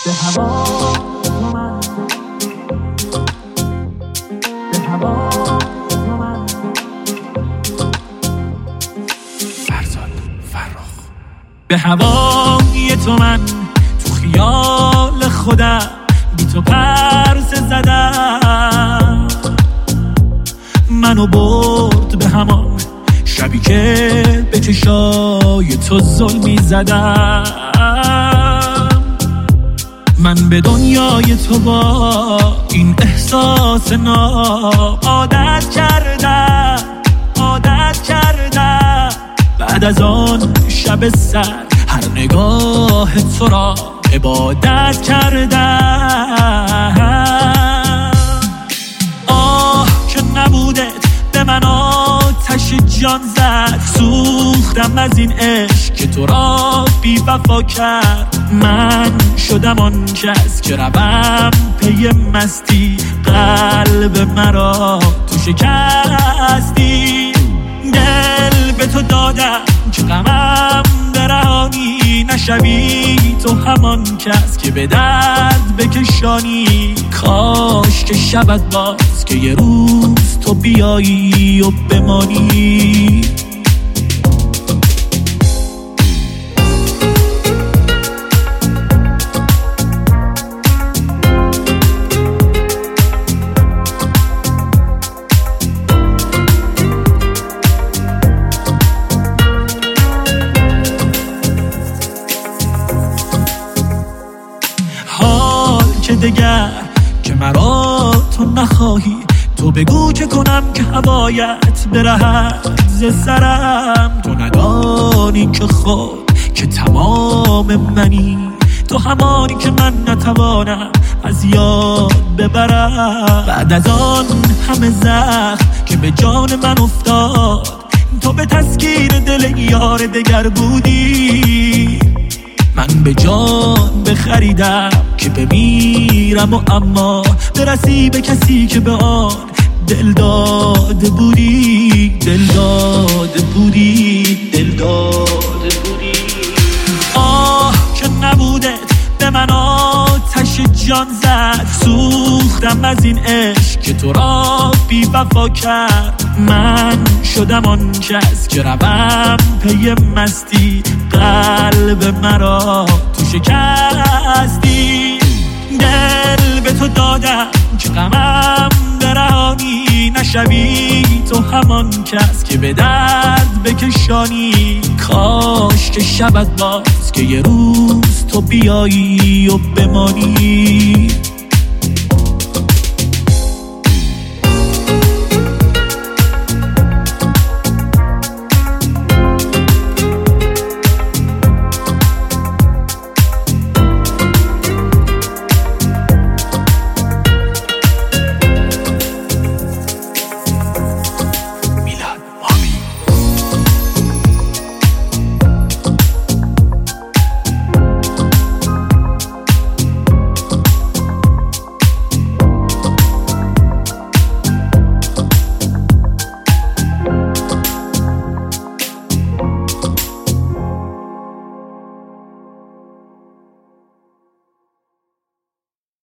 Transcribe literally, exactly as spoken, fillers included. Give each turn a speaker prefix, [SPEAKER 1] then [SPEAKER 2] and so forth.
[SPEAKER 1] به هوا من، به هوا من.
[SPEAKER 2] فرزاد فرخ.
[SPEAKER 1] به هوای تو من تو خیال خودم بی تو پرسه زدم، منو برد به همان شبی که به چشای تو ظلمی زدم. من به دنیای تو با این احساس ناب عادت کردم، عادت کردم. بعد از آن شب سر هر نگاه تو را عبادت کردم. آه که نبودت به من آتش جان زد، سوختم از این عشق که تو را بی وفا کرد. من شدم آن کس که روم پی مستی، قلب مرا تو شکستی. دل به تو دادم که غمم برهانی، نشوی تو همان کس که به درد بکشانی. کاش که شبت باز که یه روز تو بیایی و بمانی. که دگر که مرا تو نخواهی، تو بگو که کنم که هوایت برهد ز سرم. تو ندانی که خود که تمام منی، تو همانی که من نتوانم از یاد ببرم. بعد از آن همه زخم که به جان من افتاد، تو به تسکین دل یار دگر بودی. من به جان بخریدم که بمیرم و اما برسی به کسی که به آن دل داده بودی، دل داده بودی، دل داده بودی. آه که نبودت به من آتش جان زد، سوختم از این عشق که تو را بی وفا کرد. من شدم آن کس که روم پی مستی، قلب مرا تو شکستی. دل به تو دادم که غمم برهانی، نشوی تو همان کس که به درد بکشانی. کاش که شبت باز که یه روز تو بیایی و بمانی.